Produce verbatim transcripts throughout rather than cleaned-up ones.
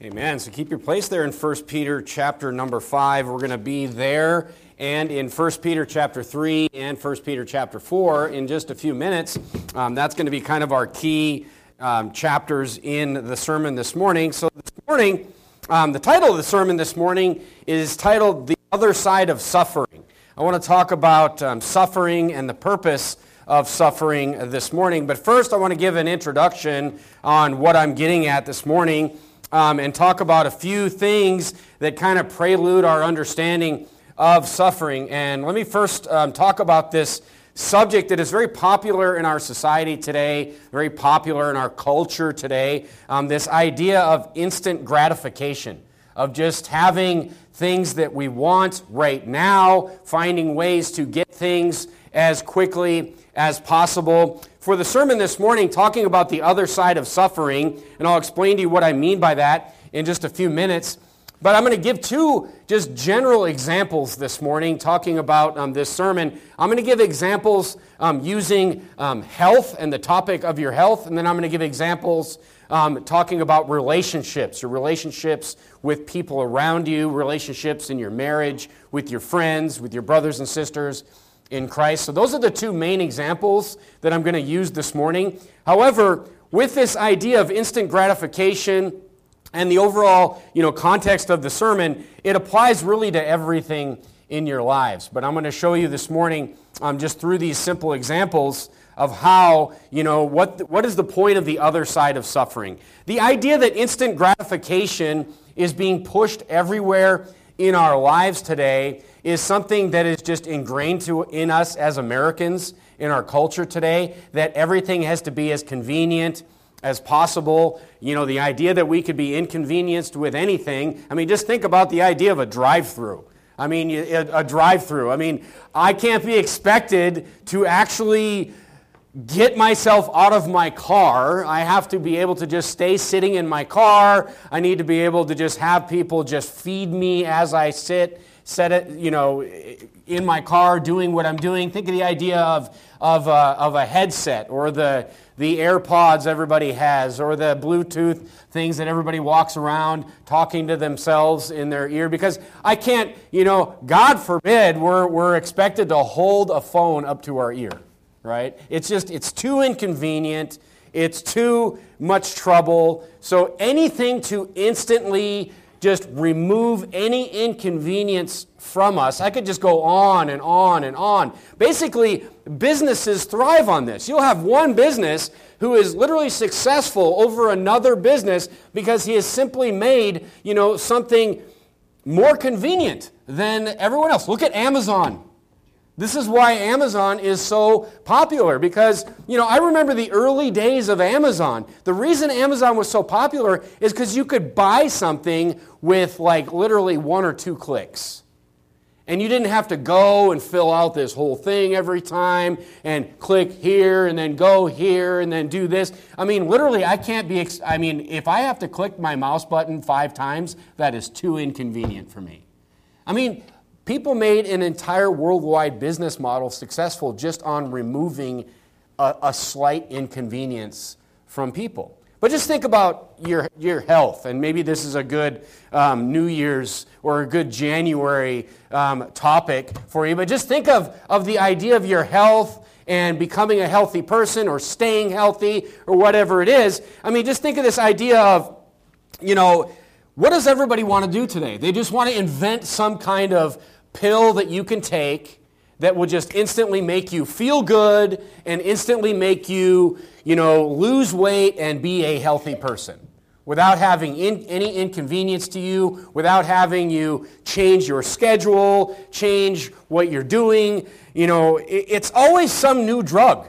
Amen. So keep your place there in First Peter chapter number five. We're going to be there and in First Peter chapter three and First Peter chapter four in just a few minutes. Um, that's going to be kind of our key um, chapters in the sermon this morning. So this morning, um, the title of the sermon this morning is titled The Other Side of Suffering. I want to talk about um, suffering and the purpose of suffering this morning. But first, I want to give an introduction on what I'm getting at this morning. Um, and talk about a few things that kind of prelude our understanding of suffering. And let me first um, talk about this subject that is very popular in our society today, very popular in our culture today, um, this idea of instant gratification, of just having things that we want right now, finding ways to get things as quickly as possible. For the sermon this morning, talking about the other side of suffering, and I'll explain to you what I mean by that in just a few minutes, but I'm going to give two just general examples this morning talking about um, this sermon. I'm going to give examples um, using um, health and the topic of your health, and then I'm going to give examples um, talking about relationships, your relationships with people around you, relationships in your marriage, with your friends, with your brothers and sisters in Christ. So those are the two main examples that I'm going to use this morning. However, with this idea of instant gratification and the overall, you know, context of the sermon, it applies really to everything in your lives. But I'm going to show you this morning, um, just through these simple examples, of how, you know, what what is the point of the other side of suffering. The idea that instant gratification is being pushed everywhere in our lives today is something that is just ingrained to in us as Americans, in our culture today, that everything has to be as convenient as possible. You know, the idea that we could be inconvenienced with anything. I mean, just think about the idea of a drive-through. I mean, a, a drive-through. I mean, I can't be expected to actually get myself out of my car. I have to be able to just stay sitting in my car. I need to be able to just have people just feed me as I sit, set it, you know, in my car doing what I'm doing. Think of the idea of of a, of a headset or the the AirPods everybody has, or the Bluetooth things that everybody walks around talking to themselves in their ear. Because I can't, you know, God forbid we're we're expected to hold a phone up to our ear. Right? It's just, it's too inconvenient. It's too much trouble. So anything to instantly just remove any inconvenience from us. I could just go on and on and on. Basically, businesses thrive on this. You'll have one business who is literally successful over another business because he has simply made, you know, something more convenient than everyone else. Look at Amazon. This is why Amazon is so popular, because, you know, I remember the early days of Amazon. The reason Amazon was so popular is because you could buy something with like literally one or two clicks. And you didn't have to go and fill out this whole thing every time and click here and then go here and then do this. I mean, literally, I can't be, ex- I mean, if I have to click my mouse button five times, that is too inconvenient for me. I mean, people made an entire worldwide business model successful just on removing a, a slight inconvenience from people. But just think about your your health, and maybe this is a good um, New Year's or a good January um, topic for you. But just think of, of the idea of your health and becoming a healthy person or staying healthy or whatever it is. I mean, just think of this idea of, you know, what does everybody want to do today? They just want to invent some kind of pill that you can take that will just instantly make you feel good and instantly make you, you know, lose weight and be a healthy person without having in, any inconvenience to you, without having you change your schedule, change what you're doing. You know, it, it's always some new drug.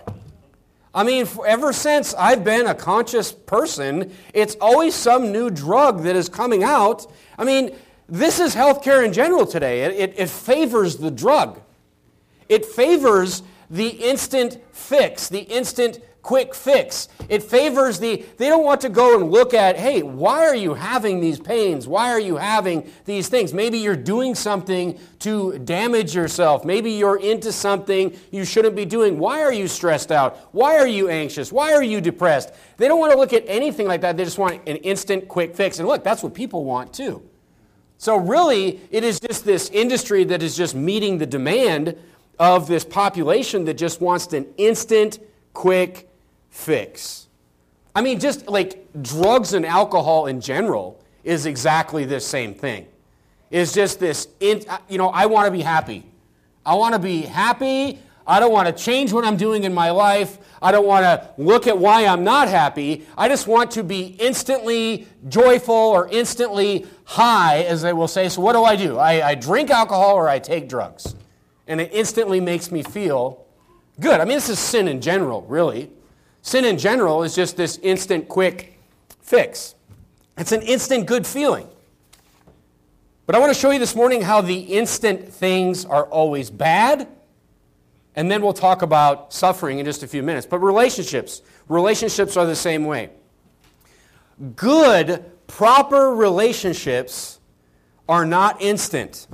I mean, ever since I've been a conscious person, it's always some new drug that is coming out. I mean, this is healthcare in general today. It, it, it favors the drug. It favors the instant fix, the instant quick fix. It favors the, they don't want to go and look at, hey, why are you having these pains? Why are you having these things? Maybe you're doing something to damage yourself. Maybe you're into something you shouldn't be doing. Why are you stressed out? Why are you anxious? Why are you depressed? They don't want to look at anything like that. They just want an instant quick fix. And look, that's what people want too. So really, it is just this industry that is just meeting the demand of this population that just wants an instant, quick fix. I mean, just like drugs and alcohol in general is exactly this same thing. It's just this, you know, I want to be happy. I want to be happy. I don't want to change what I'm doing in my life. I don't want to look at why I'm not happy. I just want to be instantly joyful or instantly high, as they will say. So what do I do? I, I drink alcohol or I take drugs. And it instantly makes me feel good. I mean, this is sin in general, really. Sin in general is just this instant, quick fix. It's an instant good feeling. But I want to show you this morning how the instant things are always bad. And then we'll talk about suffering in just a few minutes. But relationships. Relationships are the same way. Good, proper relationships are not instant.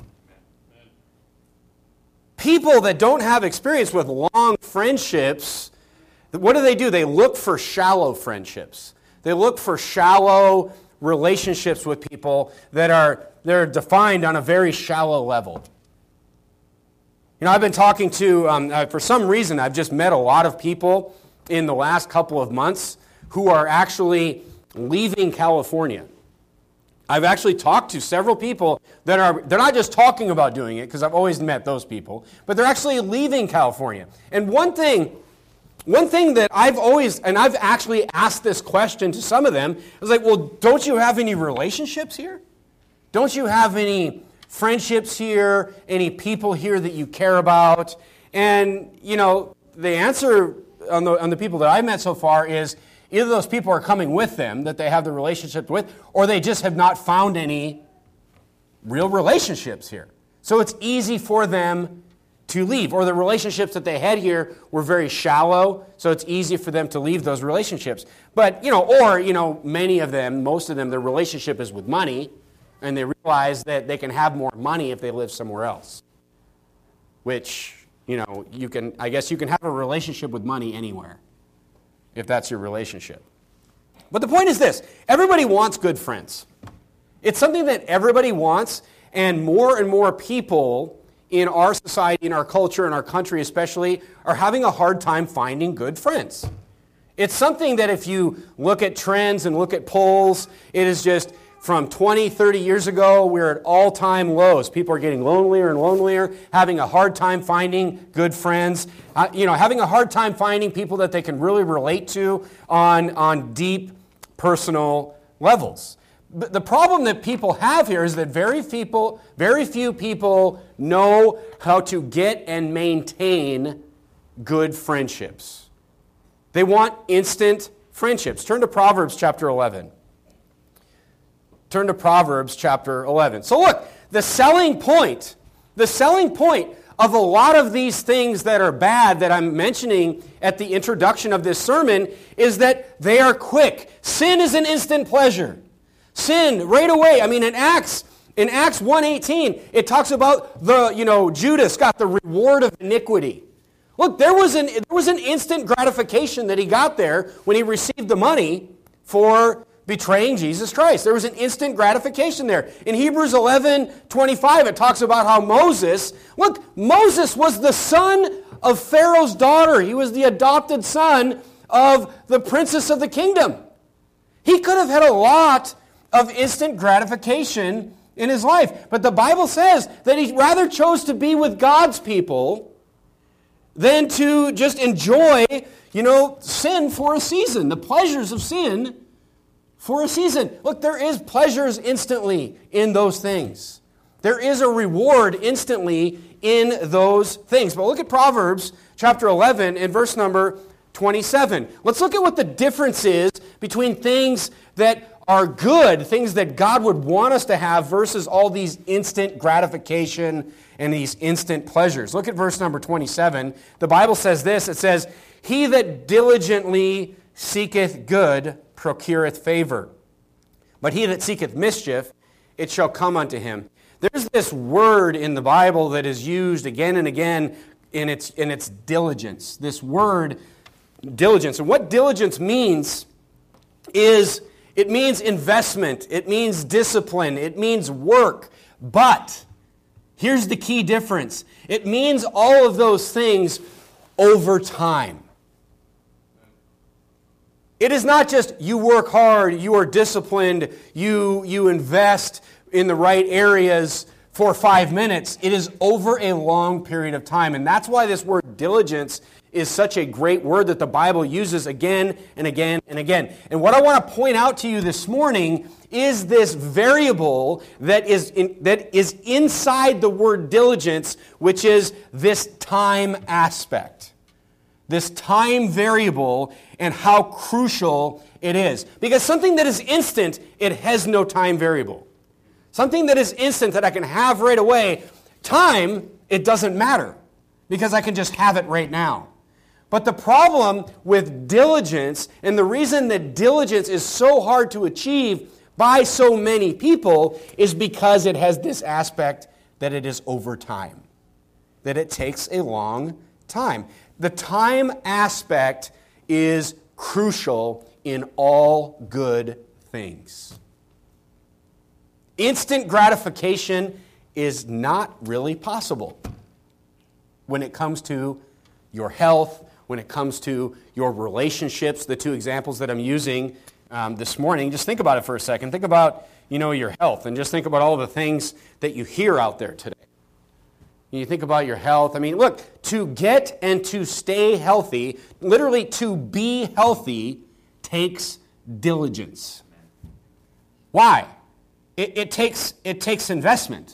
People that don't have experience with long friendships, what do they do? They look for shallow friendships. They look for shallow relationships with people that are they're defined on a very shallow level. You know, I've been talking to, um, uh, for some reason, I've just met a lot of people in the last couple of months who are actually leaving California. I've actually talked to several people that are, they're not just talking about doing it, because I've always met those people, but they're actually leaving California. And one thing, one thing that I've always, and I've actually asked this question to some of them, I was like, well, don't you have any relationships here? Don't you have any friendships here, any people here that you care about? And, you know, the answer on the, on the people that I've met so far is either those people are coming with them that they have the relationship with, or they just have not found any real relationships here. So it's easy for them to leave. Or the relationships that they had here were very shallow, so it's easy for them to leave those relationships. But, you know, or, you know, many of them, most of them, their relationship is with money, and they realize that they can have more money if they live somewhere else. Which, you know, you can, I guess you can have a relationship with money anywhere, if that's your relationship. But the point is this, everybody wants good friends. It's something that everybody wants, and more and more people in our society, in our culture, in our country especially, are having a hard time finding good friends. It's something that if you look at trends and look at polls, it is just from twenty, thirty years ago, we're at all-time lows. People are getting lonelier and lonelier, having a hard time finding good friends, uh, you know, having a hard time finding people that they can really relate to on, on deep personal levels. But the problem that people have here is that very people, very few people know how to get and maintain good friendships. They want instant friendships. Turn to Proverbs chapter eleven. Turn to Proverbs chapter eleven. So look, the selling point, the selling point of a lot of these things that are bad that I'm mentioning at the introduction of this sermon is that they are quick. Sin is an instant pleasure. Sin, right away. I mean, in Acts, in Acts one eighteen, it talks about the, you know, Judas got the reward of iniquity. Look, there was an there was an instant gratification that he got there when he received the money for betraying Jesus Christ. There was an instant gratification there. In Hebrews eleven twenty-five, it talks about how Moses, look, Moses was the son of Pharaoh's daughter. He was the adopted son of the princess of the kingdom. He could have had a lot of instant gratification in his life. But the Bible says that he rather chose to be with God's people than to just enjoy, you know, sin for a season, the pleasures of sin for a season. Look, there is pleasures instantly in those things. There is a reward instantly in those things. But look at Proverbs chapter eleven and verse number twenty-seven. Let's look at what the difference is between things that are good, things that God would want us to have, versus all these instant gratification and these instant pleasures. Look at verse number twenty-seven. The Bible says this, it says, He that diligently seeketh good procureth favor. But he that seeketh mischief, it shall come unto him. There's this word in the Bible that is used again and again in its, in its diligence. This word, diligence. And what diligence means is, it means investment. It means discipline. It means work. But here's the key difference. It means all of those things over time. It is not just you work hard, you are disciplined, you, you invest in the right areas for five minutes. It is over a long period of time. And that's why this word diligence is such a great word that the Bible uses again and again and again. And what I want to point out to you this morning is this variable that is in, that is inside the word diligence, which is this time aspect. This time variable and how crucial it is. Because something that is instant, it has no time variable. Something that is instant that I can have right away, time, it doesn't matter because I can just have it right now. But the problem with diligence, and the reason that diligence is so hard to achieve by so many people, is because it has this aspect that it is over time, that it takes a long time. The time aspect is crucial in all good things. Instant gratification is not really possible when it comes to your health, when it comes to your relationships, the two examples that I'm using um, this morning. Just think about it for a second. Think about, you know, your health, and just think about all the things that you hear out there today. You think about your health. I mean, look, to get and to stay healthy, literally to be healthy, takes diligence. Why? It, it takes it takes investment.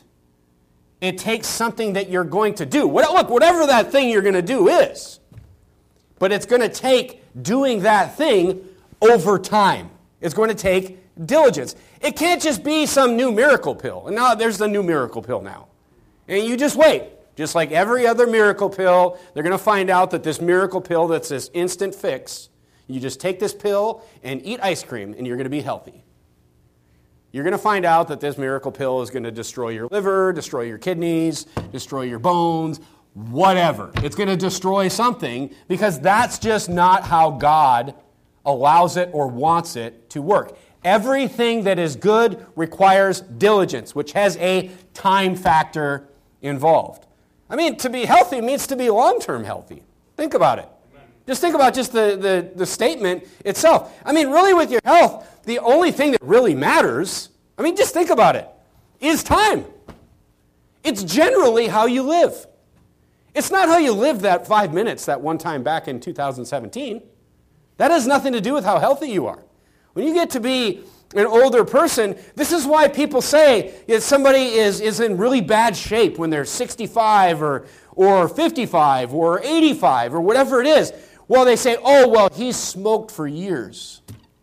It takes something that you're going to do. What, look, whatever that thing you're going to do is, but it's going to take doing that thing over time. It's going to take diligence. It can't just be some new miracle pill. And now there's the new miracle pill now. And you just wait. Just like every other miracle pill, they're going to find out that this miracle pill that's this instant fix, you just take this pill and eat ice cream and you're going to be healthy. You're going to find out that this miracle pill is going to destroy your liver, destroy your kidneys, destroy your bones, whatever. It's going to destroy something because that's just not how God allows it or wants it to work. Everything that is good requires diligence, which has a time factor involved. I mean, to be healthy means to be long-term healthy. Think about it. Just think about just the, the, the statement itself. I mean, really with your health, the only thing that really matters, I mean, just think about it, is time. It's generally how you live. It's not how you lived that five minutes that one time back in two thousand seventeen. That has nothing to do with how healthy you are. When you get to be an older person, this is why people say that somebody is, is in really bad shape when they're sixty-five or, or fifty-five or eighty-five or whatever it is. Well, they say, oh, well, he's smoked for years.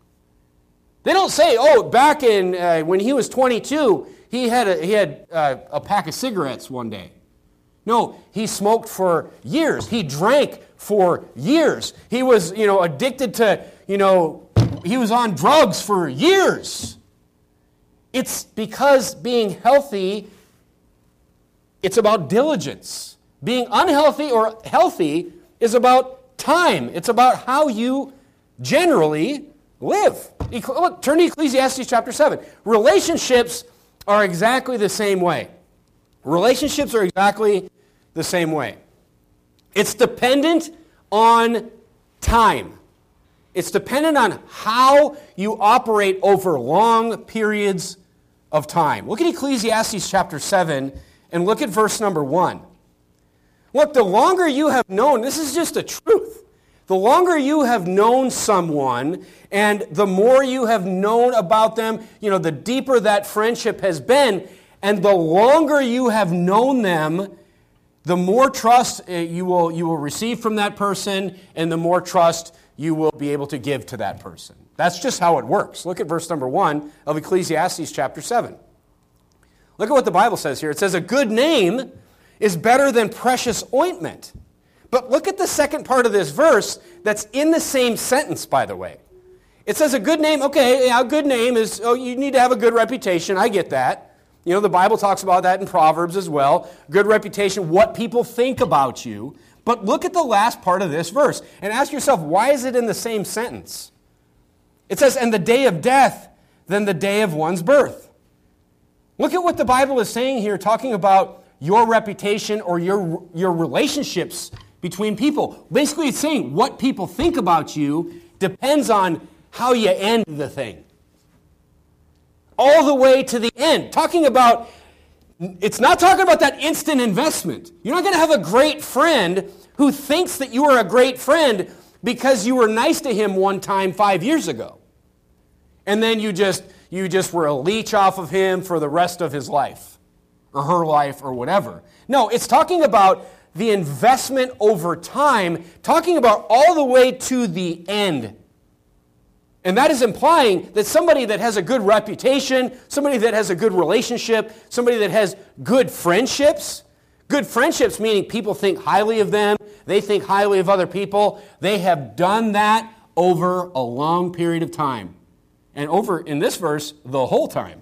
They don't say, oh, back in uh, when he was twenty-two, he had, a, he had uh, a pack of cigarettes one day. No, he smoked for years. He drank for years. He was, you know, addicted to, you know, he was on drugs for years. It's because being healthy, it's about diligence. Being unhealthy or healthy is about time. It's about how you generally live. Look, turn to Ecclesiastes chapter seven. Relationships are exactly the same way. Relationships are exactly the same way. It's dependent on time. It's dependent on how you operate over long periods of time. Look at Ecclesiastes chapter seven and look at verse number one. Look, the longer you have known, this is just a truth. The longer you have known someone and the more you have known about them, you know, the deeper that friendship has been, and the longer you have known them, the more trust you will, you will receive from that person, and the more trust you will be able to give to that person. That's just how it works. Look at verse number one of Ecclesiastes chapter seven. Look at what the Bible says here. It says, a good name is better than precious ointment, But look at the second part of this verse that's in the same sentence, by the way. It says a good name, okay, yeah, a good name is, oh, you need to have a good reputation. I get that. You know, the Bible talks about that in Proverbs as well. Good reputation, what people think about you. But look at the last part of this verse and ask yourself, why is it in the same sentence? It says, and the day of death than the day of one's birth. Look at what the Bible is saying here, talking about your reputation or your, your relationships between people. Basically, it's saying what people think about you depends on how you end the thing. All the way to the end. Talking about, it's not talking about that instant investment. You're not going to have a great friend who thinks that you are a great friend because you were nice to him one time five years ago. And then you just, you just were a leech off of him for the rest of his life. Or her life, or whatever. No, it's talking about the investment over time, talking about all the way to the end. And that is implying that somebody that has a good reputation, somebody that has a good relationship, somebody that has good friendships, good friendships meaning people think highly of them, they think highly of other people, they have done that over a long period of time. And over, in this verse, the whole time.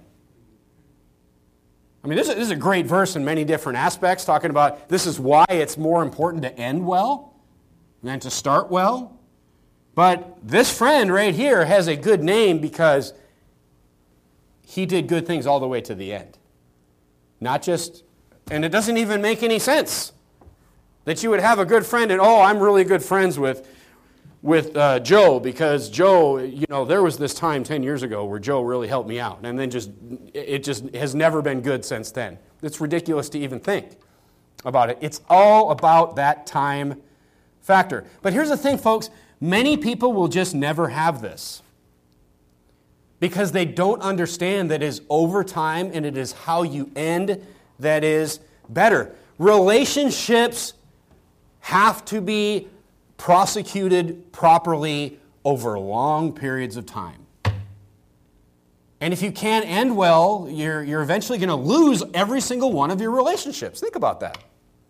I mean, this is, this is a great verse in many different aspects, talking about this is why it's more important to end well than to start well. But this friend right here has a good name because he did good things all the way to the end. Not just, and it doesn't even make any sense that you would have a good friend and, oh, I'm really good friends with with uh, Joe because Joe, you know, there was this time ten years ago where Joe really helped me out. And then just, it just has never been good since then. It's ridiculous to even think about it. It's all about that time factor. But here's the thing, folks. Many people will just never have this because they don't understand that it is over time and it is how you end that is better. Relationships have to be prosecuted properly over long periods of time. And if you can't end well, you're, you're eventually going to lose every single one of your relationships. Think about that.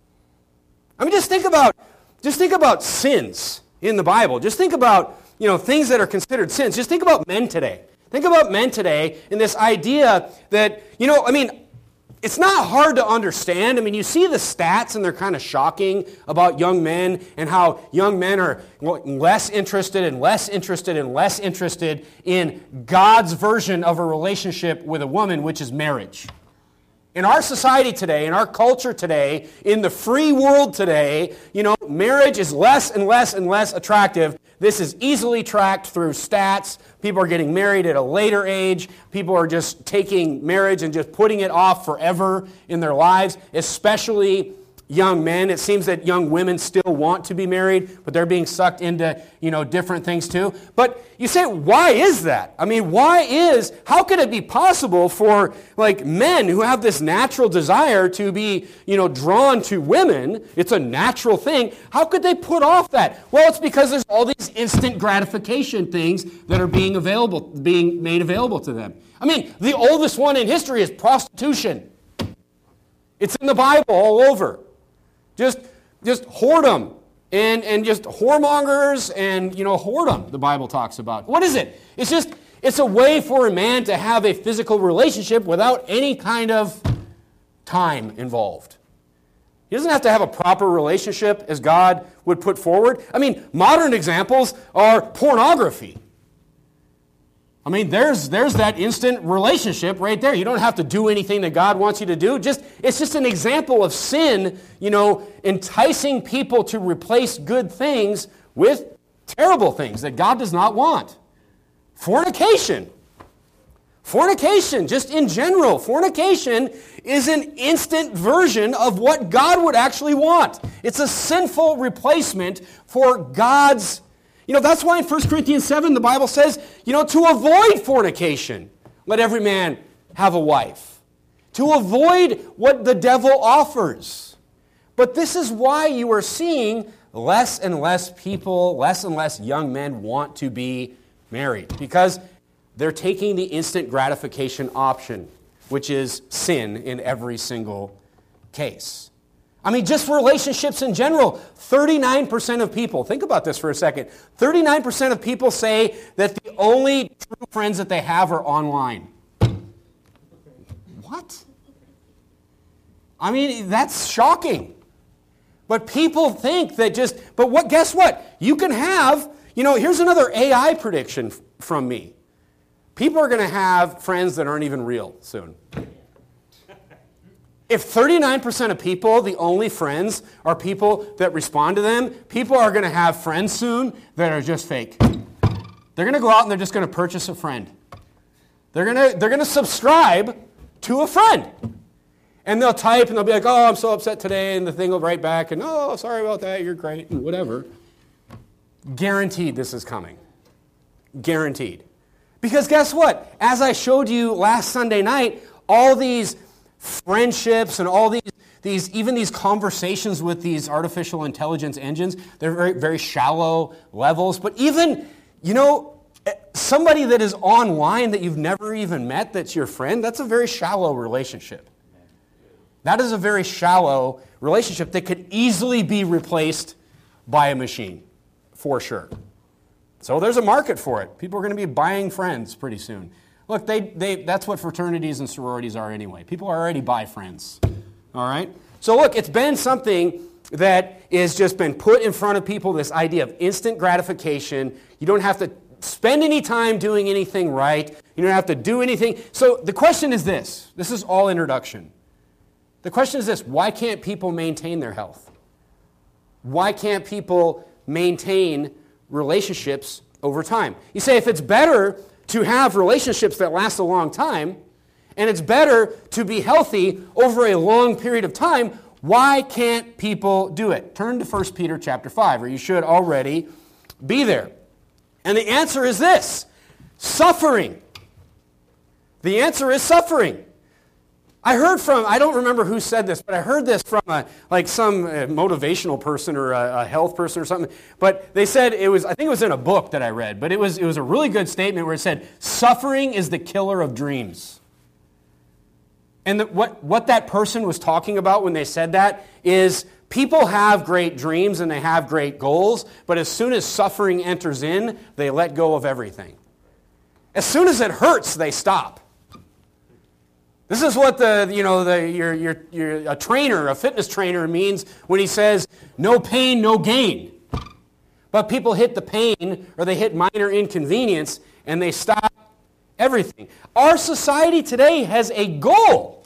I mean, just think about, just think about sins in the Bible. Just think about, you know, things that are considered sins. Just think about men today. Think about men today and this idea that, you know, I mean, it's not hard to understand. I mean, you see the stats and they're kind of shocking about young men and how young men are less interested and less interested and less interested in God's version of a relationship with a woman, which is marriage. In our society today, in our culture today, in the free world today, you know, marriage is less and less and less attractive. This is easily tracked through stats. People are getting married at a later age. People are just taking marriage and just putting it off forever in their lives, especially young men. It seems that young women still want to be married, but they're being sucked into, you know, different things too. But you say, why is that? I mean, why is, how could it be possible for, like, men who have this natural desire to be, you know, drawn to women? It's a natural thing. How could they put off that? Well, it's because there's all these instant gratification things that are being available, being made available to them. I mean, the oldest one in history is prostitution. It's in the Bible all over. Just, just whoredom and, and just whoremongers and, you know, whoredom, the Bible talks about. What is it? It's just, it's a way for a man to have a physical relationship without any kind of time involved. He doesn't have to have a proper relationship as God would put forward. I mean, modern examples are pornography. I mean, there's there's that instant relationship right there. You don't have to do anything that God wants you to do. Just it's just an example of sin, you know, enticing people to replace good things with terrible things that God does not want. Fornication. Fornication, just in general, fornication is an instant version of what God would actually want. It's a sinful replacement for God's. You know, that's why in First Corinthians seven, the Bible says, you know, to avoid fornication, let every man have a wife. To avoid what the devil offers. But this is why you are seeing less and less people, less and less young men want to be married. Because they're taking the instant gratification option, which is sin in every single case. I mean, just relationships in general. thirty-nine percent of people, think about this for a second, thirty-nine percent of people say that the only true friends that they have are online. What? I mean, that's shocking. But people think that just, but what? Guess what? You can have, you know, here's another A I prediction f- from me. People are going to have friends that aren't even real soon. If thirty-nine percent of people, the only friends, are people that respond to them, people are going to have friends soon that are just fake. They're going to go out and they're just going to purchase a friend. They're going to, they're going to subscribe to a friend. And they'll type and they'll be like, oh, I'm so upset today, and the thing will write back, and oh, sorry about that, you're great, and whatever. Guaranteed this is coming. Guaranteed. Because guess what? As I showed you last Sunday night, all these friendships and all these, these even these conversations with these artificial intelligence engines, they're very, very shallow levels. But even, you know, somebody that is online that you've never even met that's your friend, that's a very shallow relationship. That is a very shallow relationship that could easily be replaced by a machine, for sure. So there's a market for it. People are going to be buying friends pretty soon. Look, they, they, that's what fraternities and sororities are anyway. People already buy friends, all right? So look, it's been something that has just been put in front of people, this idea of instant gratification. You don't have to spend any time doing anything right. You don't have to do anything. So the question is this. This is all introduction. The question is this. Why can't people maintain their health? Why can't people maintain relationships over time? You say if it's better to have relationships that last a long time, and it's better to be healthy over a long period of time, why can't people do it? Turn to First Peter chapter five, or you should already be there. And the answer is this: suffering. The answer is suffering. I heard from, I don't remember who said this, but I heard this from a, like some motivational person or a, a health person or something. But they said it was, I think it was in a book that I read, but it was it was a really good statement where it said, suffering is the killer of dreams. And the, what, what that person was talking about when they said that is people have great dreams and they have great goals, but as soon as suffering enters in, they let go of everything. As soon as it hurts, they stop. This is what the, you know, the, you're, you're, you're a trainer, a fitness trainer means when he says, no pain, no gain. But people hit the pain or they hit minor inconvenience and they stop everything. Our society today has a goal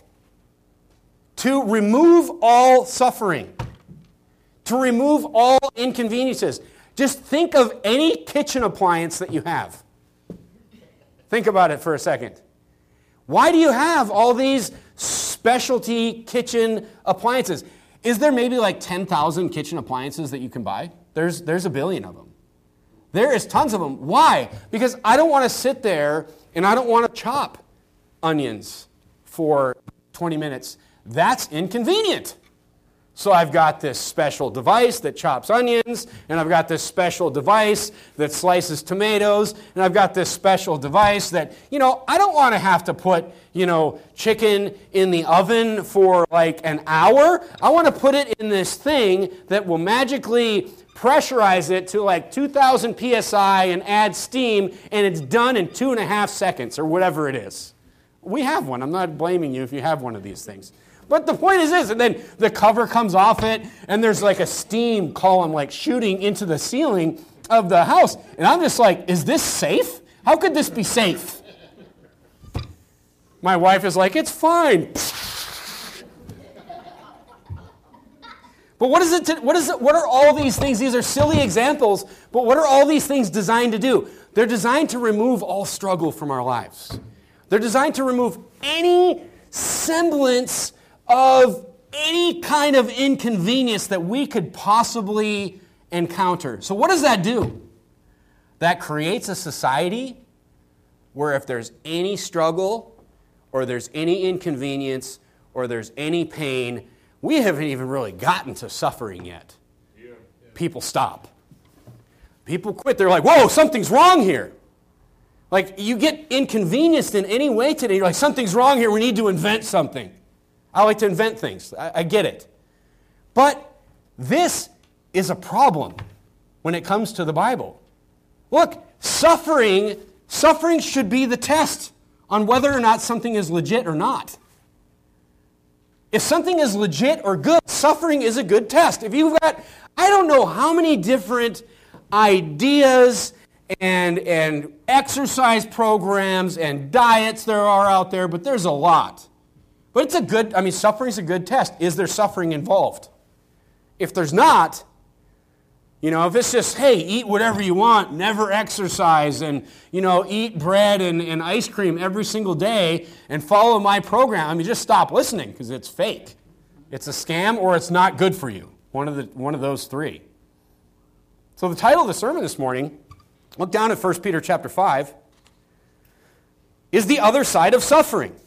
to remove all suffering, to remove all inconveniences. Just think of any kitchen appliance that you have. Think about it for a second. Why do you have all these specialty kitchen appliances? Is there maybe like ten thousand kitchen appliances that you can buy? There's, there's a billion of them. There is tons of them. Why? Because I don't want to sit there and I don't want to chop onions for twenty minutes. That's inconvenient. So I've got this special device that chops onions, and I've got this special device that slices tomatoes, and I've got this special device that, you know, I don't want to have to put, you know, chicken in the oven for like an hour. I want to put it in this thing that will magically pressurize it to like two thousand P S I and add steam, and it's done in two and a half seconds or whatever it is. We have one. I'm not blaming you if you have one of these things. But the point is this, and then the cover comes off it, and there's like a steam column like shooting into the ceiling of the house. And I'm just like, is this safe? How could this be safe? My wife is like, it's fine. But what is it? To, what is it? What are all these things? These are silly examples, but what are all these things designed to do? They're designed to remove all struggle from our lives. They're designed to remove any semblance of any kind of inconvenience that we could possibly encounter. So what does that do? That creates a society where if there's any struggle or there's any inconvenience or there's any pain, we haven't even really gotten to suffering yet. Yeah. People stop. People quit. They're like, whoa, something's wrong here. Like, you get inconvenienced in any way today. You're like, something's wrong here. We need to invent something. I like to invent things. I, I get it. But this is a problem when it comes to the Bible. Look, suffering, suffering should be the test on whether or not something is legit or not. If something is legit or good, suffering is a good test. If you've got, I don't know how many different ideas and, and exercise programs and diets there are out there, but there's a lot. But it's a good, I mean, suffering's a good test. Is there suffering involved? If there's not, you know, if it's just, hey, eat whatever you want, never exercise, and, you know, eat bread and, and ice cream every single day and follow my program, I mean, just stop listening because it's fake. It's a scam or it's not good for you. One of the one of those three. So the title of the sermon this morning, look down at First Peter chapter five, is the other side of suffering.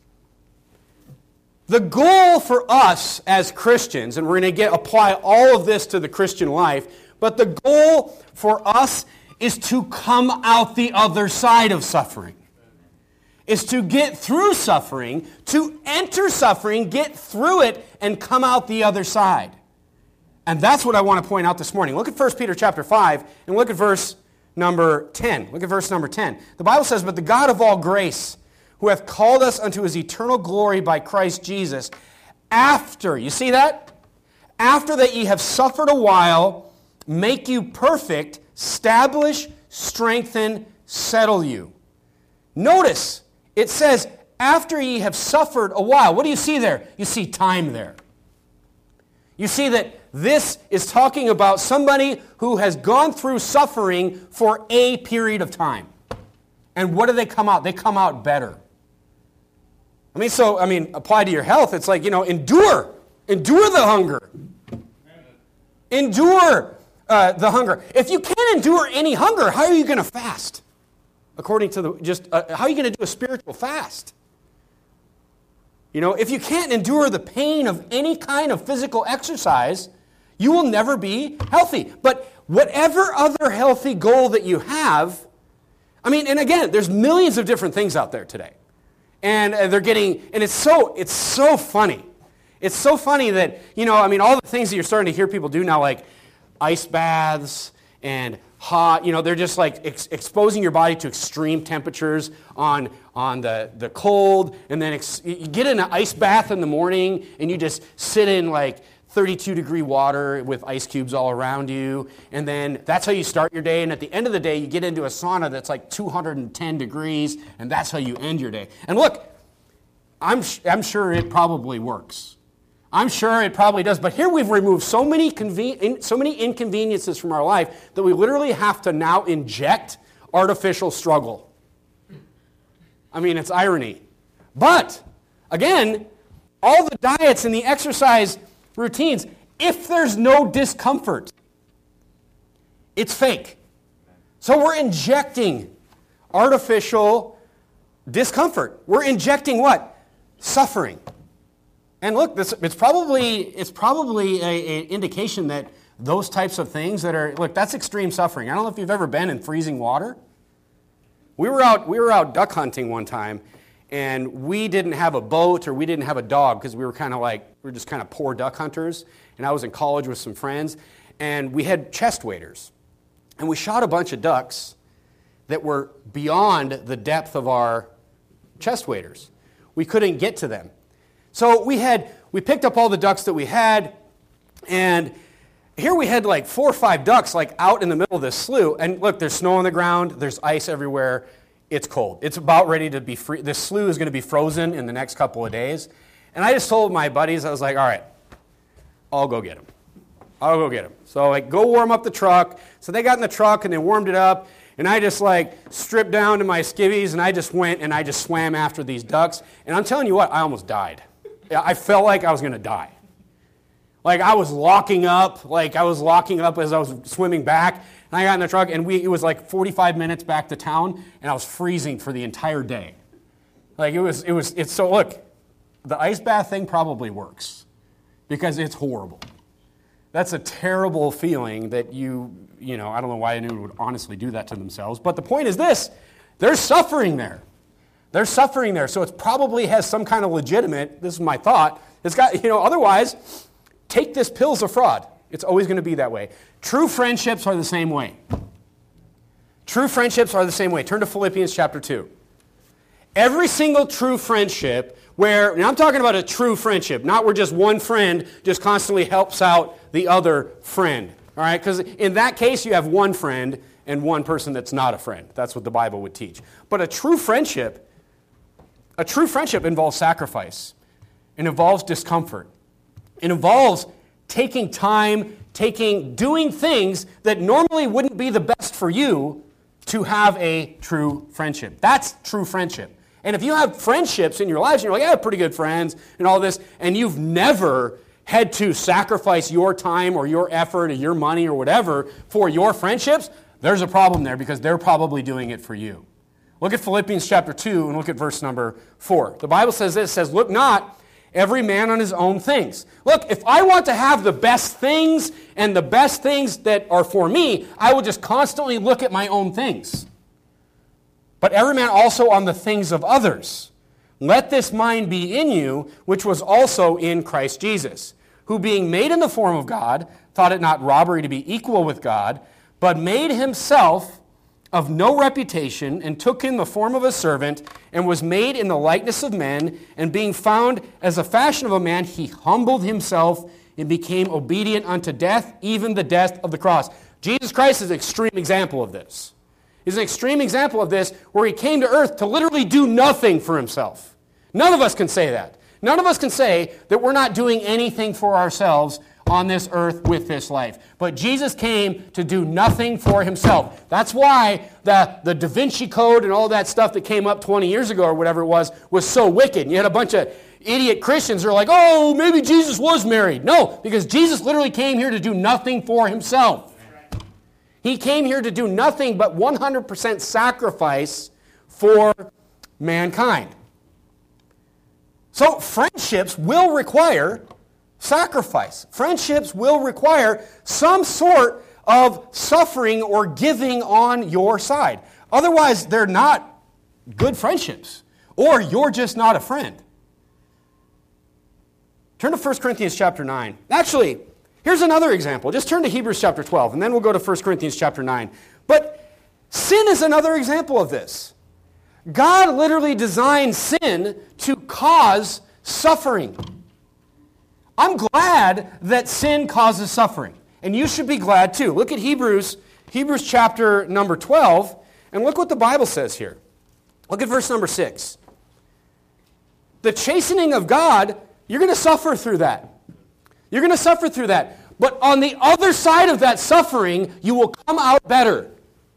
The goal for us as Christians, and we're going to get apply all of this to the Christian life, but the goal for us is to come out the other side of suffering. Is to get through suffering, to enter suffering, get through it, and come out the other side. And that's what I want to point out this morning. Look at First Peter chapter five, and look at verse number ten. Look at verse number ten. The Bible says, "But the God of all grace, who hath called us unto his eternal glory by Christ Jesus, after," you see that? "After that ye have suffered a while, make you perfect, establish, strengthen, settle you." Notice, it says, after ye have suffered a while. What do you see there? You see time there. You see that this is talking about somebody who has gone through suffering for a period of time. And what do they come out? They come out better. I mean, so, I mean, apply to your health. It's like, you know, endure. Endure the hunger. Endure uh, the hunger. If you can't endure any hunger, how are you going to fast? According to the, just, uh, how are you going to do a spiritual fast? You know, if you can't endure the pain of any kind of physical exercise, you will never be healthy. But whatever other healthy goal that you have, I mean, and again, there's millions of different things out there today. And they're getting, and it's so, it's so funny. It's so funny that, you know, I mean, all the things that you're starting to hear people do now, like ice baths and hot, you know, they're just like ex- exposing your body to extreme temperatures on, on the, the cold, and then ex- you get in an ice bath in the morning, and you just sit in like thirty-two degree water with ice cubes all around you, and then that's how you start your day, and at the end of the day, you get into a sauna that's like two hundred ten degrees, and that's how you end your day. And look, I'm, I'm sure it probably works. I'm sure it probably does, but here we've removed so many conven- so many inconveniences from our life that we literally have to now inject artificial struggle. I mean, it's irony. But, again, all the diets and the exercise routines, if there's no discomfort, it's fake. So we're injecting artificial discomfort. We're injecting what? Suffering. And look, this, it's probably it's probably an indication that those types of things that are, look, that's extreme suffering. I don't know if you've ever been in freezing water. We were out we were out duck hunting one time, and we didn't have a boat or we didn't have a dog because we were kind of like, we were just kind of poor duck hunters. And I was in college with some friends, and we had chest waders. And we shot a bunch of ducks that were beyond the depth of our chest waders. We couldn't get to them. So we had, we picked up all the ducks that we had, and here we had like four or five ducks like out in the middle of this slough. And look, there's snow on the ground, there's ice everywhere, it's cold. It's about ready to be free. This slough is going to be frozen in the next couple of days. And I just told my buddies, I was like, all right, I'll go get them. I'll go get them. So like, go warm up the truck. So they got in the truck and they warmed it up. And I just like stripped down to my skivvies, and I just went and I just swam after these ducks. And I'm telling you what, I almost died. I felt like I was going to die. Like I was locking up, like I was locking up as I was swimming back. And I got in the truck, and we, it was like forty-five minutes back to town, and I was freezing for the entire day. Like it was, it was, it's so, look, the ice bath thing probably works because it's horrible. That's a terrible feeling that you, you know, I don't know why anyone would honestly do that to themselves. But the point is this, there's suffering there. There's suffering there, so it probably has some kind of legitimate, this is my thought, it's got, you know, otherwise, take this pill as a fraud. It's always going to be that way. True friendships are the same way. True friendships are the same way. Turn to Philippians chapter two. Every single true friendship where, and I'm talking about a true friendship, not where just one friend just constantly helps out the other friend. All right? Because in that case, you have one friend and one person that's not a friend. That's what the Bible would teach. But a true friendship, a true friendship involves sacrifice. It involves discomfort. It involves taking time, taking, doing things that normally wouldn't be the best for you to have a true friendship. That's true friendship. And if you have friendships in your lives, and you're like, I have pretty good friends and all this, and you've never had to sacrifice your time or your effort or your money or whatever for your friendships, there's a problem there because they're probably doing it for you. Look at Philippians chapter two and look at verse number four. The Bible says this, it says, look not every man on his own things. Look, if I want to have the best things and the best things that are for me, I will just constantly look at my own things. But every man also on the things of others. Let this mind be in you, which was also in Christ Jesus, who being made in the form of God, thought it not robbery to be equal with God, but made himself of no reputation, and took in the form of a servant, and was made in the likeness of men, and being found as a fashion of a man, he humbled himself and became obedient unto death, even the death of the cross. Jesus Christ is an extreme example of this. He's an extreme example of this, where he came to earth to literally do nothing for himself. None of us can say that. None of us can say that we're not doing anything for ourselves on this earth with this life. But Jesus came to do nothing for himself. That's why the, the Da Vinci Code and all that stuff that came up twenty years ago or whatever it was, was so wicked. And you had a bunch of idiot Christians who are like, oh, maybe Jesus was married. No, because Jesus literally came here to do nothing for himself. He came here to do nothing but one hundred percent sacrifice for mankind. So friendships will require sacrifice. Friendships will require some sort of suffering or giving on your side. Otherwise, they're not good friendships. Or you're just not a friend. Turn to First Corinthians chapter nine. Actually, here's another example. Just turn to Hebrews chapter twelve, and then we'll go to First Corinthians chapter nine. But sin is another example of this. God literally designed sin to cause suffering. I'm glad that sin causes suffering, and you should be glad too. Look at Hebrews, Hebrews chapter number twelve, and look what the Bible says here. Look at verse number six. The chastening of God, you're going to suffer through that. You're going to suffer through that. But on the other side of that suffering, you will come out better.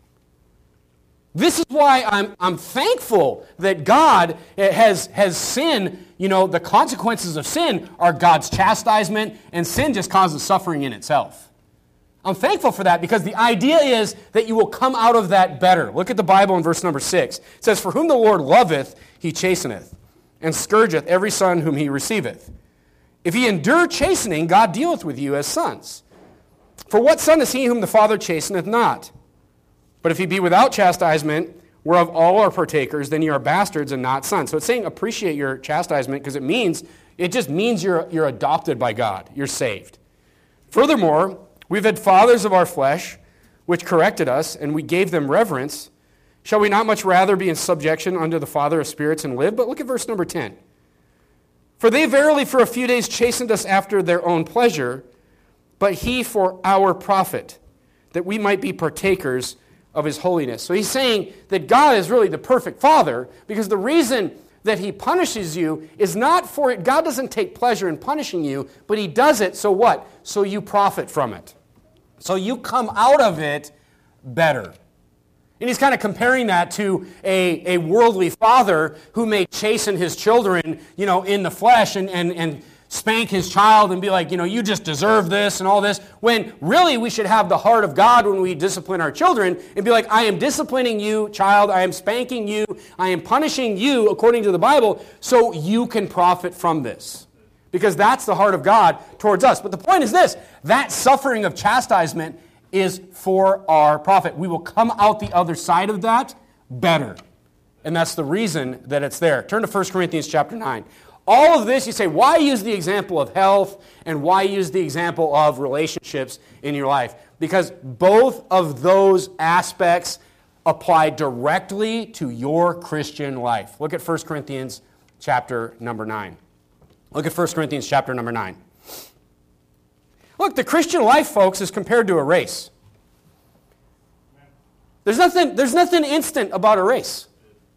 This is why I'm, I'm thankful that God has, has sin, you know, the consequences of sin are God's chastisement, and sin just causes suffering in itself. I'm thankful for that because the idea is that you will come out of that better. Look at the Bible in verse number six. It says, for whom the Lord loveth, he chasteneth, and scourgeth every son whom he receiveth. If ye endure chastening, God dealeth with you as sons. For what son is he whom the Father chasteneth not? But if he be without chastisement, whereof all are partakers, then ye are bastards and not sons. So it's saying appreciate your chastisement because it means, it just means you're, you're adopted by God. You're saved. Furthermore, we've had fathers of our flesh, which corrected us, and we gave them reverence. Shall we not much rather be in subjection unto the Father of spirits and live? But look at verse number ten. For they verily for a few days chastened us after their own pleasure, but he for our profit, that we might be partakers of his holiness. So he's saying that God is really the perfect Father because the reason that he punishes you is not for it. God doesn't take pleasure in punishing you, but he does it so what? So you profit from it. So you come out of it better. And he's kind of comparing that to a, a worldly father who may chasten his children, you know, in the flesh and, and, and spank his child and be like, you know, you just deserve this and all this, when really we should have the heart of God when we discipline our children and be like, I am disciplining you, child, I am spanking you, I am punishing you according to the Bible so you can profit from this. Because that's the heart of God towards us. But the point is this, that suffering of chastisement is for our profit. We will come out the other side of that better. And that's the reason that it's there. Turn to First Corinthians chapter nine. All of this, you say, why use the example of health and why use the example of relationships in your life? Because both of those aspects apply directly to your Christian life. Look at First Corinthians chapter number nine. Look at First Corinthians chapter number nine. Look, the Christian life, folks, is compared to a race. There's nothing, there's nothing instant about a race.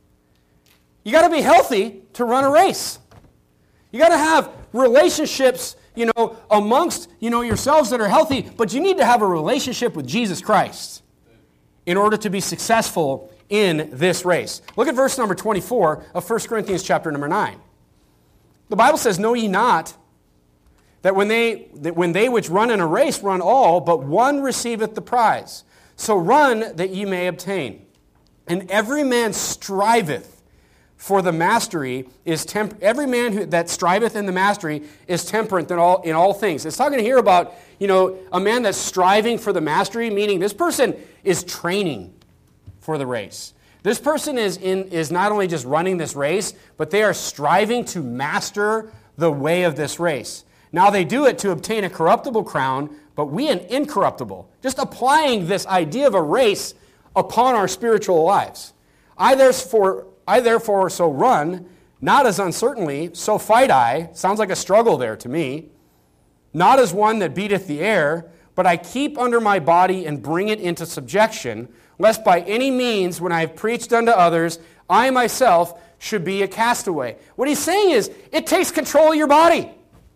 You got to be healthy to run a race. You got to have relationships, you know, amongst, you know, yourselves that are healthy, but you need to have a relationship with Jesus Christ in order to be successful in this race. Look at verse number twenty-four of First Corinthians chapter number nine. The Bible says, "Know ye not that when they that when they which run in a race run all, but one receiveth the prize? So run that ye may obtain. And every man striveth for the mastery is temp- every man who, that striveth in the mastery is temperate in all in all things." It's talking here about, you know, a man that's striving for the mastery, meaning this person is training for the race. This person is in is not only just running this race, but they are striving to master the way of this race. Now they do it to obtain a corruptible crown, but we an incorruptible. Just applying this idea of a race upon our spiritual lives. I therefore I therefore so run, not as uncertainly, so fight I. Sounds like a struggle there to me. Not as one that beateth the air, but I keep under my body and bring it into subjection, lest by any means, when I have preached unto others, I myself should be a castaway. What he's saying is, it takes control of your body.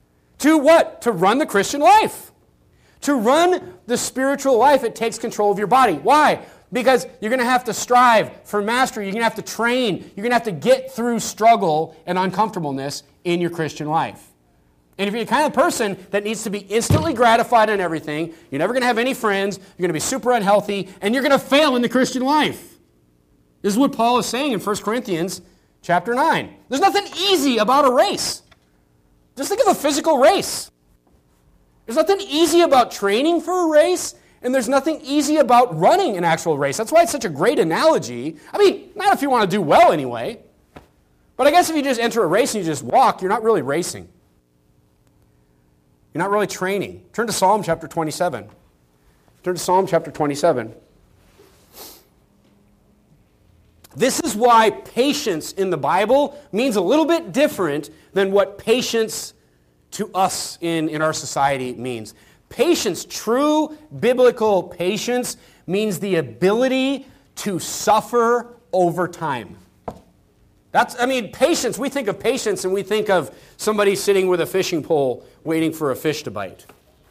To what? To run the Christian life. To run the spiritual life, it takes control of your body. Why? Because you're going to have to strive for mastery. You're going to have to train. You're going to have to get through struggle and uncomfortableness in your Christian life. And if you're the kind of person that needs to be instantly gratified in everything, you're never going to have any friends, you're going to be super unhealthy, and you're going to fail in the Christian life. This is what Paul is saying in First Corinthians chapter nine. There's nothing easy about a race. Just think of a physical race. There's nothing easy about training for a race, and there's nothing easy about running an actual race. That's why it's such a great analogy. I mean, not if you want to do well anyway. But I guess if you just enter a race and you just walk, you're not really racing. You're not really training. Turn to Psalm chapter twenty-seven. Turn to Psalm chapter twenty-seven. This is why patience in the Bible means a little bit different than what patience to us in, in our society means. Patience, true biblical patience, means the ability to suffer over time. That's, I mean, patience, we think of patience and we think of somebody sitting with a fishing pole waiting for a fish to bite.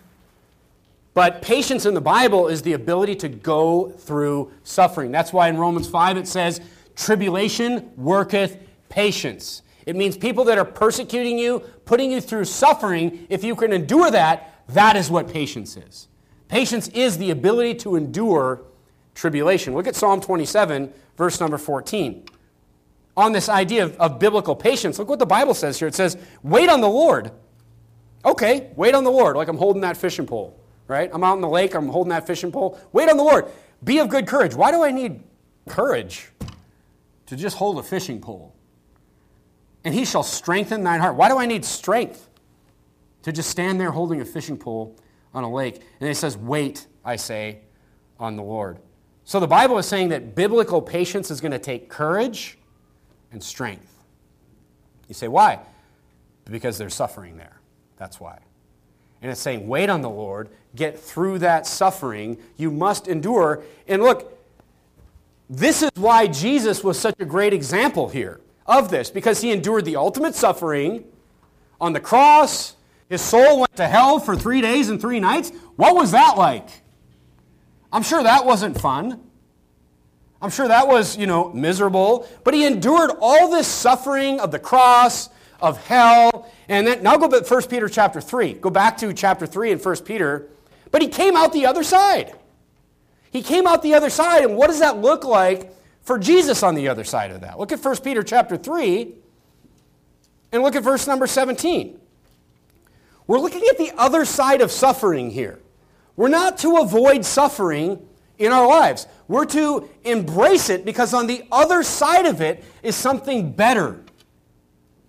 But patience in the Bible is the ability to go through suffering. That's why in Romans five it says, tribulation worketh patience. It means people that are persecuting you, putting you through suffering, if you can endure that, that is what patience is. Patience is the ability to endure tribulation. Look at Psalm twenty-seven, verse number fourteen. On this idea of, of biblical patience, look what the Bible says here. It says, wait on the Lord. Okay, wait on the Lord, like I'm holding that fishing pole, right? I'm out in the lake, I'm holding that fishing pole. Wait on the Lord. Be of good courage. Why do I need courage to just hold a fishing pole? And he shall strengthen thine heart. Why do I need strength to just stand there holding a fishing pole on a lake? And it says, wait, I say, on the Lord. So the Bible is saying that biblical patience is going to take courage and strength. You say, why? Because there's suffering there. That's why. And it's saying, wait on the Lord, get through that suffering. You must endure. And look, this is why Jesus was such a great example here of this, because he endured the ultimate suffering on the cross. His soul went to hell for three days and three nights. What was that like? I'm sure that wasn't fun. I'm sure that was, you know, miserable. But he endured all this suffering of the cross, of hell. And then, now go to First Peter chapter three. Go back to chapter three in First Peter. But he came out the other side. He came out the other side. And what does that look like for Jesus on the other side of that? Look at First Peter chapter three. And look at verse number seventeen. We're looking at the other side of suffering here. We're not to avoid suffering in our lives. We're to embrace it because on the other side of it is something better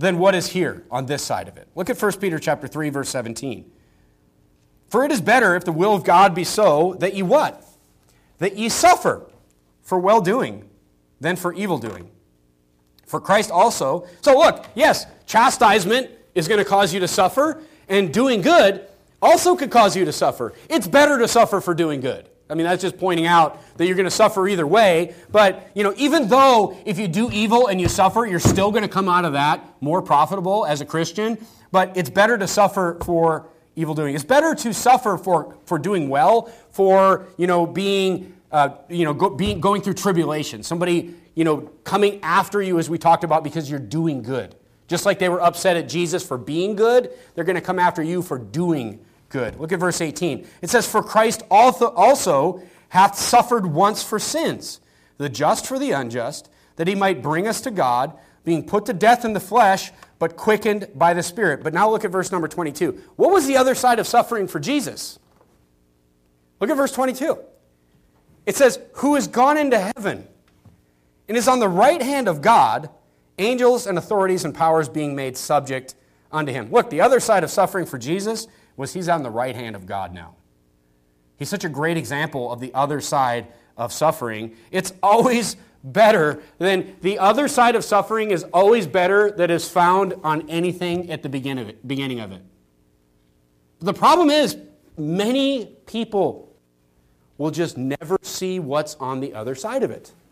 than what is here on this side of it. Look at First Peter chapter three, verse seventeen. For it is better, if the will of God be so, that ye what? That ye suffer for well-doing than for evil-doing. For Christ also... So look, yes, chastisement is going to cause you to suffer, and doing good also could cause you to suffer. It's better to suffer for doing good. I mean, that's just pointing out that you're going to suffer either way. But, you know, even though if you do evil and you suffer, you're still going to come out of that more profitable as a Christian. But it's better to suffer for evil doing. It's better to suffer for, for doing well, for, you know, being, uh, you know, go, being, going through tribulation. Somebody, you know, coming after you, as we talked about, because you're doing good. Just like they were upset at Jesus for being good, they're going to come after you for doing good. Look at verse eighteen. It says, For Christ also hath suffered once for sins, the just for the unjust, that he might bring us to God, being put to death in the flesh, but quickened by the Spirit. But now look at verse number twenty-two. What was the other side of suffering for Jesus? Look at verse twenty-two. It says, Who is gone into heaven, and is on the right hand of God, angels and authorities and powers being made subject unto him. Look, the other side of suffering for Jesus was he's on the right hand of God now. He's such a great example of the other side of suffering. It's always better than, the other side of suffering is always better that is found on anything at the beginning of it. Beginning of it. The problem is, many people will just never see what's on the other side of it.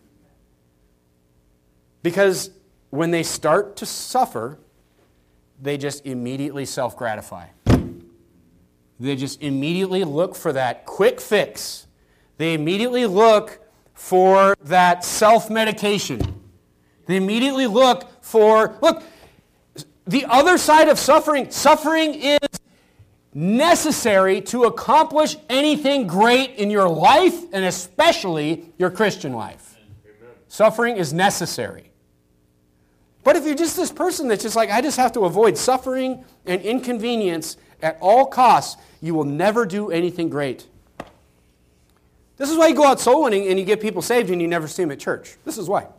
Because when they start to suffer, they just immediately self-gratify. They just immediately look for that quick fix. They immediately look for that self-medication. They immediately look for, look, the other side of suffering, suffering is necessary to accomplish anything great in your life, and especially your Christian life. Amen. Suffering is necessary. But if you're just this person that's just like, I just have to avoid suffering and inconvenience at all costs, you will never do anything great. This is why you go out soul winning and you get people saved and you never see them at church. This is why.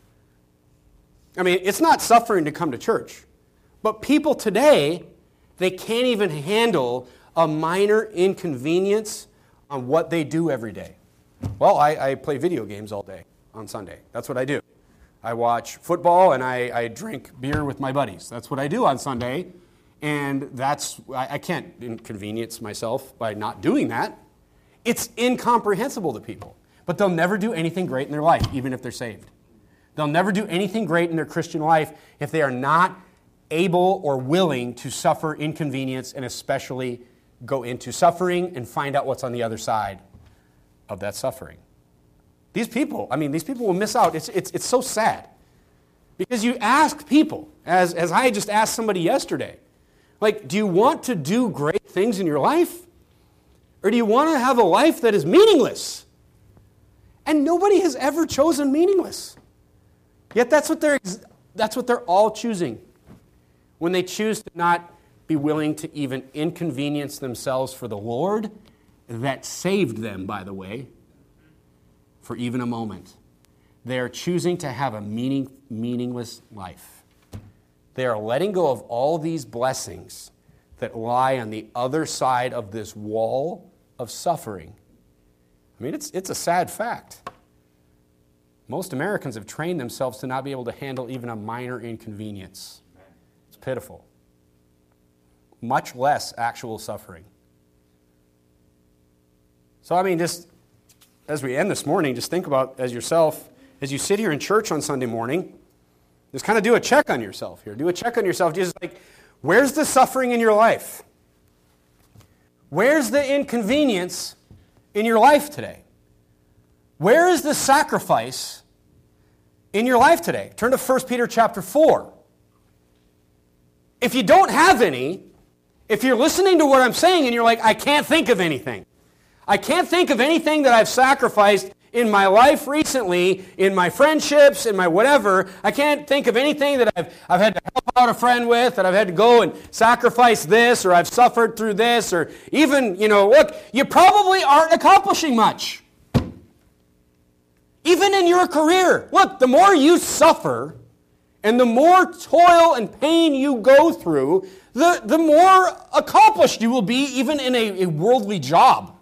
I mean, it's not suffering to come to church. But people today, they can't even handle a minor inconvenience on what they do every day. Well, I, I play video games all day on Sunday. That's what I do. I watch football and I, I drink beer with my buddies. That's what I do on Sunday. And that's, I, I can't inconvenience myself by not doing that. It's incomprehensible to people. But they'll never do anything great in their life, even if they're saved. They'll never do anything great in their Christian life if they are not able or willing to suffer inconvenience and especially go into suffering and find out what's on the other side of that suffering. These people, I mean, these people will miss out. It's, it's, it's so sad. Because you ask people, as, as I just asked somebody yesterday, like, do you want to do great things in your life? Or do you want to have a life that is meaningless? And nobody has ever chosen meaningless. Yet that's what they're, that's what they're all choosing. When they choose to not be willing to even inconvenience themselves for the Lord that saved them, by the way, for even a moment. They are choosing to have a meaning, meaningless life. They are letting go of all these blessings that lie on the other side of this wall of suffering. I mean, it's, it's a sad fact. Most Americans have trained themselves to not be able to handle even a minor inconvenience. It's pitiful. Much less actual suffering. So, I mean, just as we end this morning, just think about as yourself, as you sit here in church on Sunday morning, just kind of do a check on yourself here. Do a check on yourself. Just like, where's the suffering in your life? Where's the inconvenience in your life today? Where is the sacrifice in your life today? Turn to First Peter chapter four. If you don't have any, if you're listening to what I'm saying and you're like, I can't think of anything. I can't think of anything that I've sacrificed in my life recently, in my friendships, in my whatever. I can't think of anything that I've, I've had to help out a friend with, that I've had to go and sacrifice this, or I've suffered through this, or even, you know, look, you probably aren't accomplishing much. Even in your career. Look, the more you suffer And the more toil and pain you go through, the, the more accomplished you will be even in a, a worldly job.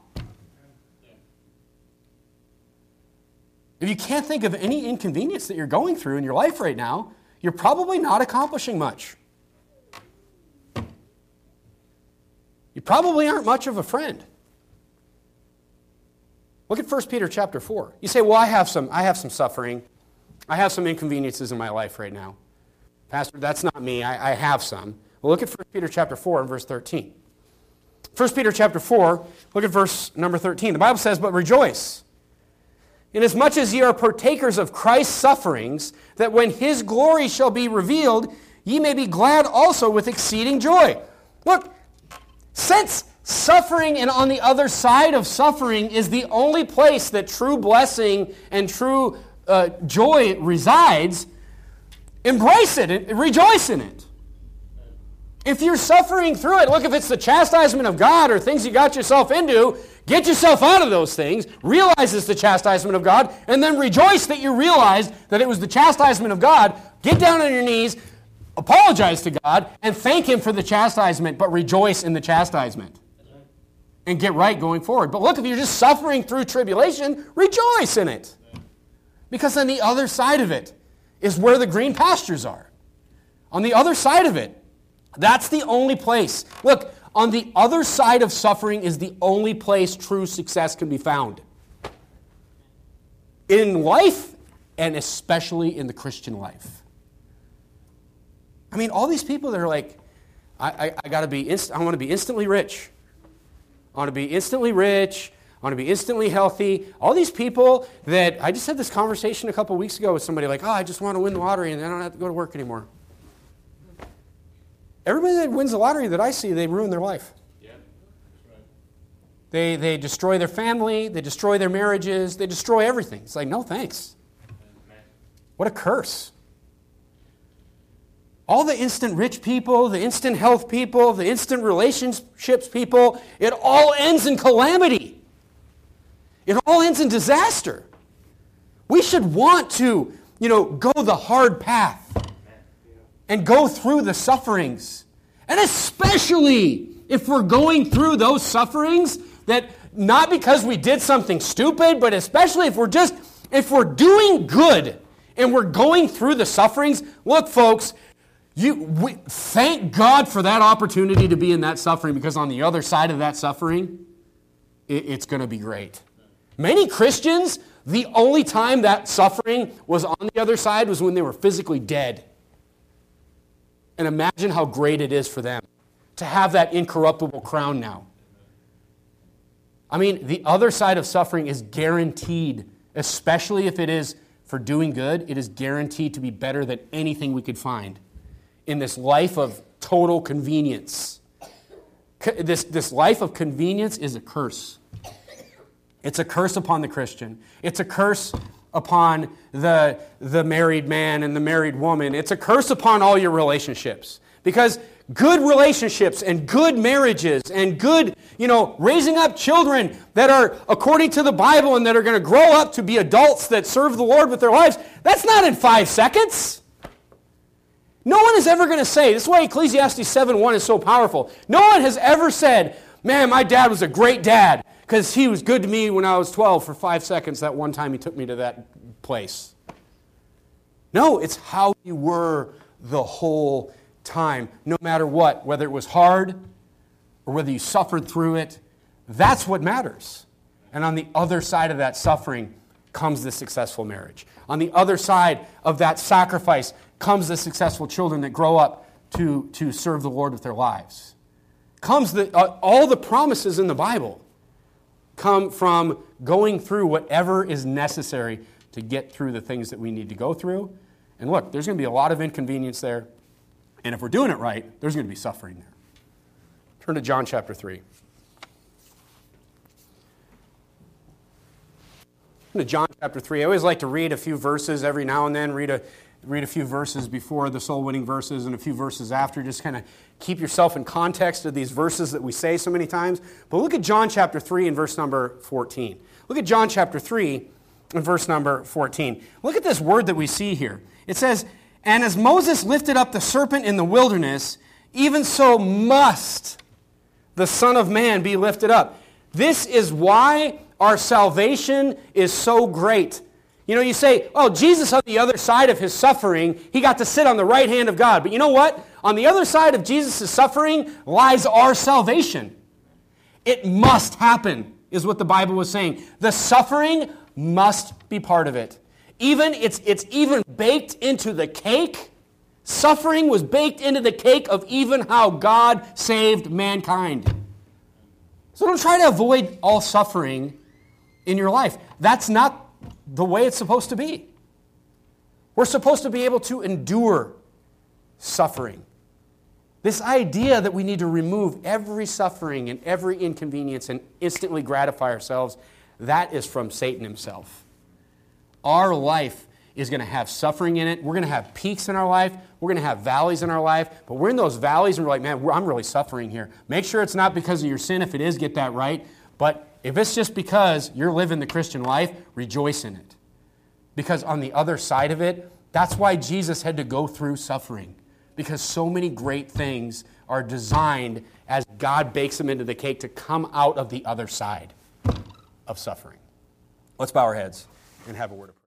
If you can't think of any inconvenience that you're going through in your life right now, you're probably not accomplishing much. You probably aren't much of a friend. Look at First Peter chapter four. You say, well, I have some, I have some suffering. I have some inconveniences in my life right now. Pastor, that's not me. I, I have some. Well, look at First Peter chapter four and verse thirteen. First Peter chapter four, look at verse number thirteen. The Bible says, but rejoice, inasmuch as ye are partakers of Christ's sufferings, that when his glory shall be revealed, ye may be glad also with exceeding joy. Look, since suffering and on the other side of suffering is the only place that true blessing and true uh, joy resides, embrace it and rejoice in it. If you're suffering through it, look, if it's the chastisement of God or things you got yourself into, get yourself out of those things, realize it's the chastisement of God, and then rejoice that you realized that it was the chastisement of God. Get down on your knees, apologize to God, and thank Him for the chastisement, but rejoice in the chastisement. And get right going forward. But look, if you're just suffering through tribulation, rejoice in it. Because on the other side of it is where the green pastures are. On the other side of it, that's the only place. Look, on the other side of suffering is the only place true success can be found. In life, and especially in the Christian life. I mean, all these people that are like, I, I, I gotta be, inst- I want to be instantly rich. I want to be instantly rich. I want to be instantly healthy. All these people that, I just had this conversation a couple weeks ago with somebody like, oh, I just want to win the lottery and I don't have to go to work anymore. Everybody that wins the lottery that I see, they ruin their life. Yeah, that's right. They, they destroy their family. They destroy their marriages. They destroy everything. It's like, no thanks. What a curse. All the instant rich people, the instant health people, the instant relationships people, it all ends in calamity. It all ends in disaster. We should want to, you know, go the hard path and go through the sufferings. And especially if we're going through those sufferings, that not because we did something stupid, but especially if we're just, if we're doing good and we're going through the sufferings, look, folks, You, we, thank God for that opportunity to be in that suffering, because on the other side of that suffering, it, it's going to be great. Many Christians, the only time that suffering was on the other side was when they were physically dead. And imagine how great it is for them to have that incorruptible crown now. I mean, the other side of suffering is guaranteed, especially if it is for doing good, it is guaranteed to be better than anything we could find in this life of total convenience. This, this life of convenience is a curse. It's a curse upon the Christian. It's a curse upon the, the married man and the married woman. It's a curse upon all your relationships. Because good relationships and good marriages and good, you know, raising up children that are according to the Bible and that are going to grow up to be adults that serve the Lord with their lives, that's not in five seconds. No one is ever going to say, this is why Ecclesiastes seven one is so powerful. No one has ever said, man, my dad was a great dad because he was good to me when I was twelve for five seconds that one time he took me to that place. No, it's how you were the whole time, no matter what, whether it was hard or whether you suffered through it. That's what matters. And on the other side of that suffering comes the successful marriage. On the other side of that sacrifice comes the successful children that grow up to, to serve the Lord with their lives. Comes the, uh, all the promises in the Bible come from going through whatever is necessary to get through the things that we need to go through. And look, there's going to be a lot of inconvenience there. And if we're doing it right, there's going to be suffering there. Turn to John chapter three. Turn to John chapter three. I always like to read a few verses every now and then, read a read a few verses before the soul-winning verses and a few verses after, just kind of keep yourself in context of these verses that we say so many times. But look at John chapter three and verse number fourteen. Look at John chapter three and verse number fourteen. Look at this word that we see here. It says, And as Moses lifted up the serpent in the wilderness, even so must the Son of Man be lifted up. This is why our salvation is so great. You know, you say, oh, Jesus on the other side of his suffering, he got to sit on the right hand of God. But you know what? On the other side of Jesus' suffering lies our salvation. It must happen, is what the Bible was saying. The suffering must be part of it. Even it's it's even baked into the cake. Suffering was baked into the cake of even how God saved mankind. So don't try to avoid all suffering in your life. That's not the way it's supposed to be. We're supposed to be able to endure suffering. This idea that we need to remove every suffering and every inconvenience and instantly gratify ourselves, that is from Satan himself. Our life is going to have suffering in it. We're going to have peaks in our life. We're going to have valleys in our life. But we're in those valleys and we're like, man, I'm really suffering here. Make sure it's not because of your sin. If it is, get that right. But if it's just because you're living the Christian life, rejoice in it. Because on the other side of it, that's why Jesus had to go through suffering. Because so many great things are designed as God bakes them into the cake to come out of the other side of suffering. Let's bow our heads and have a word of prayer.